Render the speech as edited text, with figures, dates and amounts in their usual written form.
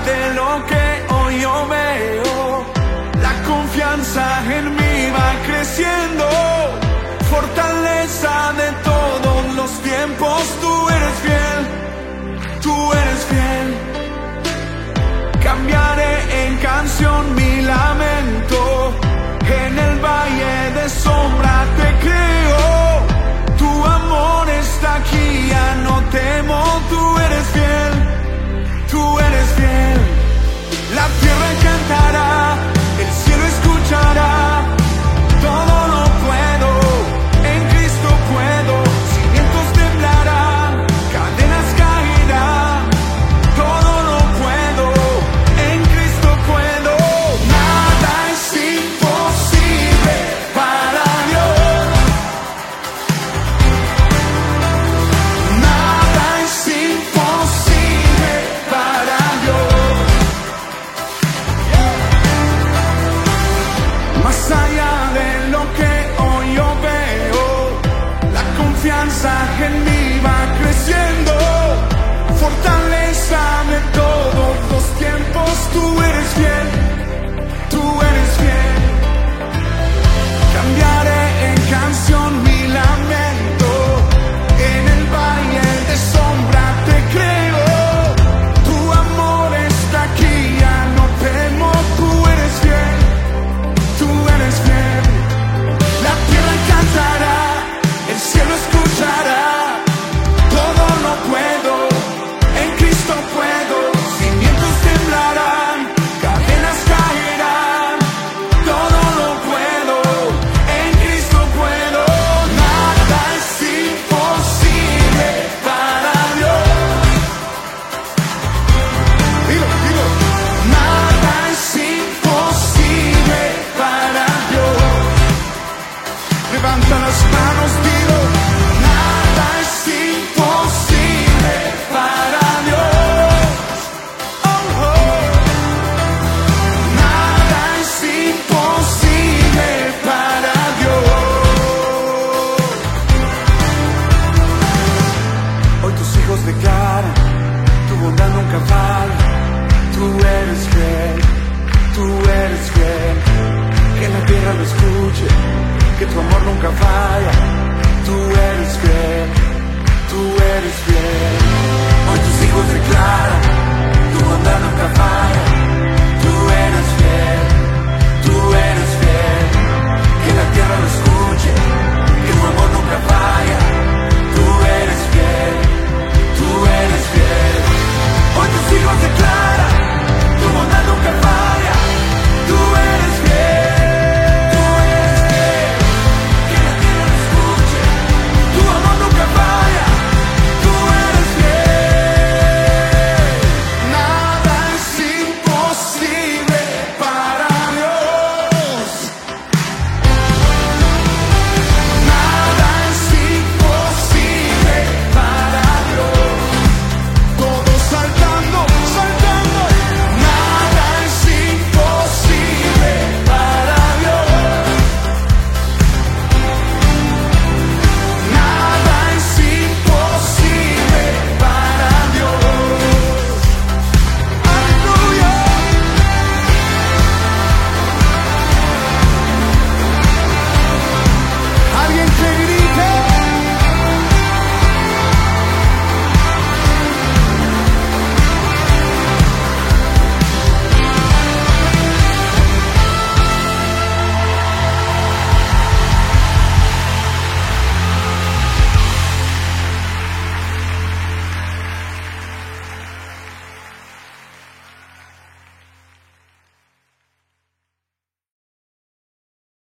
de lo que hoy yo veo, la confianza en mí va creciendo, fortaleza de todos los tiempos. Tú eres fiel, tú eres fiel. Cambiaré en canción mi lamento, en el valle de sombra te creo. Tu amor está aquí, ya no temo. Tú eres fiel, tú eres fiel. La tierra cantará, el cielo escuchará. Todo lo puedo, en Cristo puedo. Cimientos temblarán, cadenas caerán. Todo lo puedo, en Cristo puedo. Nada es imposible para Dios. Nada es imposible para Dios. Más allá de lo que hoy yo veo, la confianza en mí va creciendo, fortaleza de todos los tiempos. Tú eres fiel, tú eres fiel. Cambiaré en canción mi lamento, en el valle de sombra te creo. Tu amor está aquí, ya no temo. Tú eres fiel, tú eres fiel. La tierra cantará, el cielo escuchará. Todo lo puedo, en Cristo puedo. Cimientos temblarán, cadenas caerán. Todo lo puedo, en Cristo puedo. Nada es imposible para Dios. Dilo. Nada es imposible para Dios. Levanta las manos, dilo. Nada es imposible para Dios. Oh, oh. Nada es imposible para Dios. Hoy tus hijos declaran, tu bondad nunca falla. Tú eres fiel, tú eres fiel. Que la tierra lo escuche, que tu amor nunca falla. Tú eres fiel, tú eres fiel.